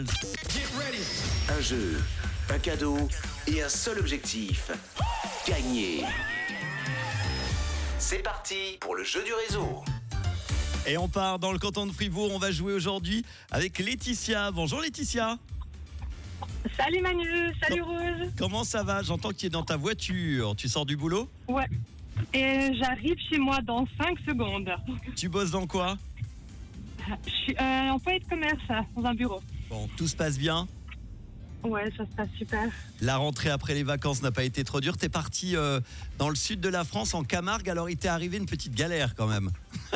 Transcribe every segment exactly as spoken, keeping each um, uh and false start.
Un jeu, un cadeau et un seul objectif, gagner. C'est parti pour le jeu du réseau. Et on part dans le canton de Fribourg. On va jouer aujourd'hui avec Laetitia. Bonjour Laetitia. Salut Manu, salut Rose. Comment ça va? J'entends que tu es dans ta voiture. Tu sors du boulot? Ouais. Et j'arrive chez moi dans cinq secondes. Tu bosses dans quoi? Je suis euh, employée de commerce dans un bureau. Bon, tout se passe bien? Ouais, ça se passe super. La rentrée après les vacances n'a pas été trop dure. T'es parti euh, dans le sud de la France, en Camargue. Alors il t'est arrivé une petite galère quand même.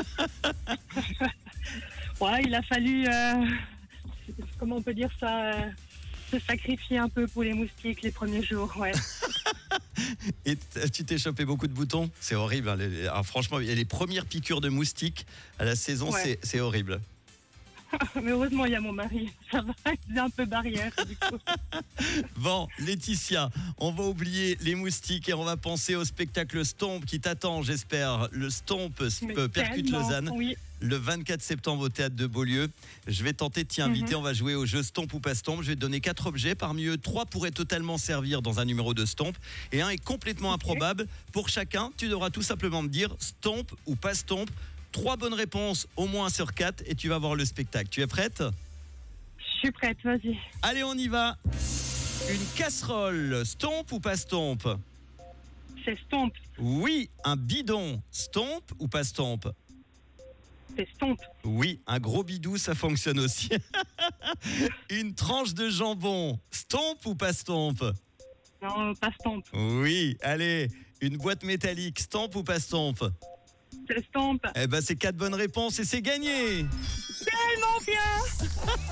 Ouais, il a fallu, euh, comment on peut dire ça, euh, se sacrifier un peu pour les moustiques les premiers jours, ouais. Et t- tu t'es chopé beaucoup de boutons? C'est horrible. Hein, les- alors, franchement, il y a les premières piqûres de moustiques à la saison, Ouais. c'est, c'est horrible. Mais heureusement, il y a mon mari. Ça va, c'est un peu barrière, du coup. Bon, Laetitia, on va oublier les moustiques et on va penser au spectacle Stomp qui t'attend, j'espère. Le Stomp Mais euh, Percute tellement, Lausanne, oui. le vingt-quatre septembre au théâtre de Beaulieu. Je vais tenter de t'y inviter. Mhm. On va jouer au jeu Stomp ou pas Stomp. Je vais te donner quatre objets. Parmi eux, trois pourraient totalement servir dans un numéro de Stomp et un est complètement improbable. Pour chacun, tu devras tout simplement me dire Stomp ou pas Stomp. Trois bonnes réponses, au moins sur quatre, et tu vas voir le spectacle. Tu es prête? Je suis prête, vas-y. Allez, on y va. Une casserole, Stomp ou pas Stomp? C'est Stomp, Oui. Un bidon, Stomp ou pas Stomp? c'est Stomp. Oui. Un gros bidou, ça fonctionne aussi. Une tranche de jambon, Stomp ou pas Stomp? Non, pas Stomp. Oui. Allez, une boîte métallique, Stomp ou pas Stomp? C'est Stomp. Eh ben, c'est quatre bonnes réponses et c'est gagné. Tellement bien.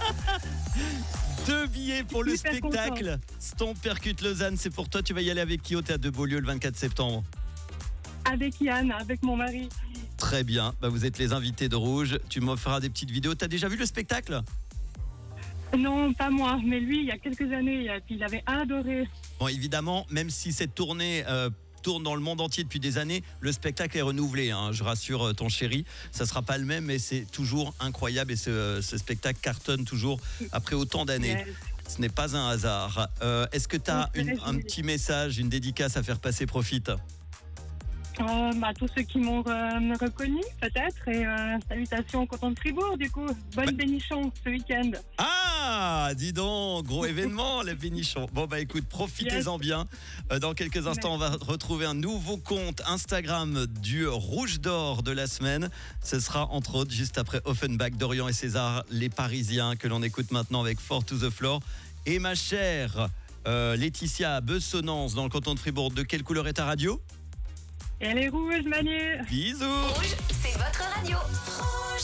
Deux billets pour le Super spectacle Stomp Percute Lausanne. C'est pour toi. Tu vas y aller avec qui au théâtre de Beaulieu le vingt-quatre septembre? Avec Yann, avec mon mari. Très bien. Bah, vous êtes les invités de Rouge. Tu m'offriras des petites vidéos. T'as déjà vu le spectacle? Non, pas moi, mais lui, il y a quelques années, et puis il avait adoré. Bon, évidemment, même si cette tournée euh, tourne dans le monde entier depuis des années, le spectacle est renouvelé. Hein, je rassure euh, ton chéri. Ça sera pas le même, mais c'est toujours incroyable. Et ce, ce spectacle cartonne toujours après autant d'années. Yes. Ce n'est pas un hasard. Euh, est-ce que tu as On se un réjouit. petit message, une dédicace à faire passer? Profite. Euh, bah, tous ceux qui m'ont euh, reconnu, peut-être, et euh, salutations au canton de Fribourg, du coup. Bonne Ouais. bénichon ce week-end. Ah, dis donc, gros événement, les bénichons. Bon, bah écoute, profitez-en bien. Euh, Dans quelques instants, on va retrouver un nouveau compte Instagram du Rouge d'Or de la semaine. Ce sera entre autres juste après Offenbach, Dorian et César, les Parisiens, que l'on écoute maintenant avec Four to the Floor. Et ma chère euh, Laetitia, Bessonnance, dans le canton de Fribourg, de quelle couleur est ta radio? Et les rouges, Manu. Bisous. Rouge, c'est votre radio.